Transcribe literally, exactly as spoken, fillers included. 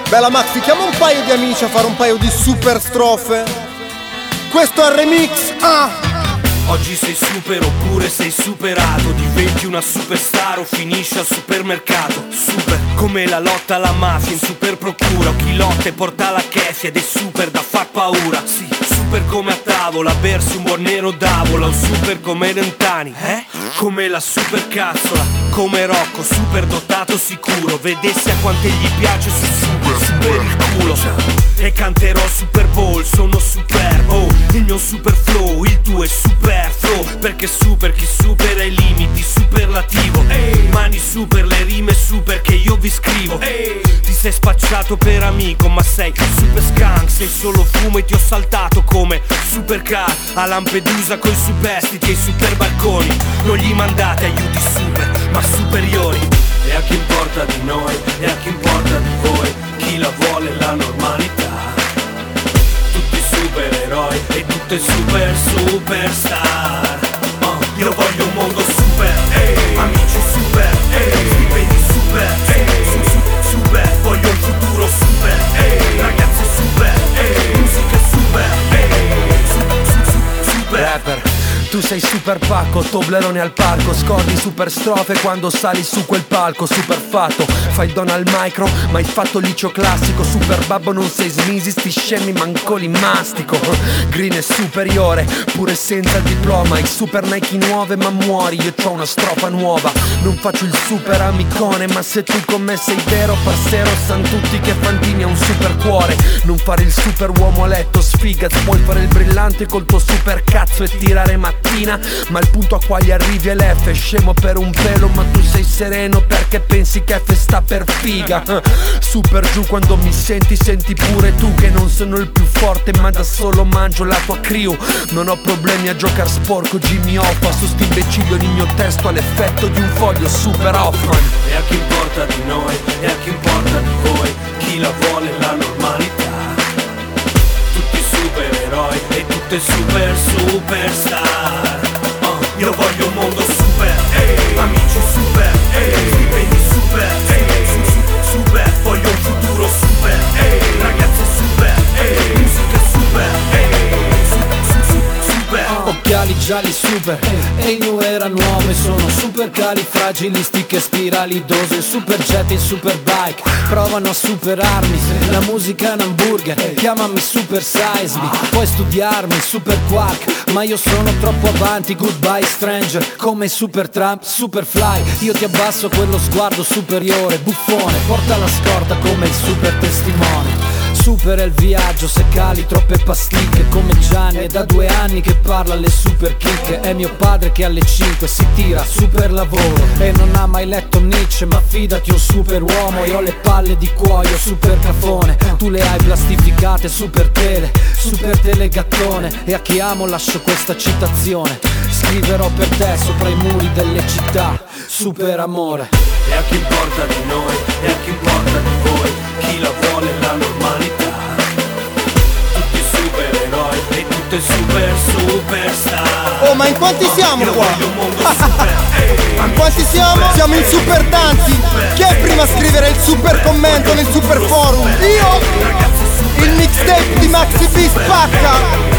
Bella Maxi, chiama un paio di amici a fare un paio di super strofe. Questo è il remix, ah! Oggi sei super oppure sei superato, diventi una superstar o finisci al supermercato. Super come la lotta alla mafia in super procura, o chi lotta e porta la kefia ed è super da far paura. Sì, super come a tavola, bersi un buon nero d'avola, o super come Rentani, eh? Come la super cazzola, come Rocco, super dotato sicuro, vedessi a quante gli piace su super, super il culo. E canterò Super Bowl, sono superbo, il mio super flow, il tuo è superfluo, perché super chi supera i limiti, superlativo. Ehi, mani super, le rime super che io vi scrivo. Ehi, ti sei spacciato per amico ma sei super skunk, sei solo fumo e ti ho saltato come supercar a Lampedusa coi superstiti e i super barconi. Non gli mandate aiuti super, ma superiori. E a chi importa di noi, e a chi importa di voi, chi la vuole la normalità. Tutti supereroi e tutte super superstar. uh, Io voglio un mondo super, ehi, amici super, ehi, stipendi super, ehi, su, su, super. Voglio un futuro super, ehi, ragazze super, ehi, musica super, ehi, su, su, su, super. Rapper, tu sei super pacco, Toblerone al parco, scordi super strofe quando sali su quel palco. Super fatto, fai donna al micro, ma hai fatto liceo classico. Super babbo non sei smisi, sti scemi manco li mastico. Green è superiore, pure senza il diploma. I super Nike nuove ma muori, io c'ho una strofa nuova. Non faccio il super amicone, ma se tu con me sei vero parcero, san tutti che Fantini ha un super cuore. Non fare il super uomo a letto, sfiga, puoi fare il brillante col tuo super cazzo e tirare mattina, ma il punto a quali arrivi è l'F. Scemo per un pelo ma tu sei sereno perché pensi che F sta per figa. Super giù quando mi senti, senti pure tu che non sono il più forte ma da solo mangio la tua crew. Non ho problemi a giocare sporco, Jimmy Hoffa, su sti imbecilli ogni mio testo ha l'effetto di un foglio super Hoffman. E a chi importa di noi, e a chi importa di voi, chi la vuole la normalità. Tutti supereroi e tutte super superstar. uh, Io voglio un mondo super, ehi, amici super, ehi, stipendi super, ehi, su, su, super. Voglio un futuro super, ehi, ragazze super, ehi, musica super, ehi, su, su, su, super. Occhiali gialli super, e in new era nuove, sono super califragilistiche spirali dose, super jet in super bike, provano a superarmi, la musica è un hamburger, chiamami super size me, puoi studiarmi super quark, ma io sono troppo avanti, goodbye stranger, come super Trump, super fly, io ti abbasso quello sguardo superiore, buffone, porta la scorta come il super testimone. Super è il viaggio, se cali troppe pasticche come Gianni, è da due anni che parla alle super chicche. È mio padre che alle cinque si tira super lavoro e non ha mai letto Nietzsche, ma fidati un super uomo. Io ho le palle di cuoio, super cafone, tu le hai plastificate, super tele, super telegattone. E a chi amo lascio questa citazione, scriverò per te sopra i muri delle città, super amore. E a chi importa di noi, e a chi importa di voi, chi la vuole la normalità. Tutti supereroi e tutte super superstar. Oh, ma in quanti siamo Io qua? voglio un mondo super, ehi, In quanti siamo? Siamo in super tanti. Chi è prima a scrivere il super commento nel super forum? Io? Il mixtape di Maxi B spacca.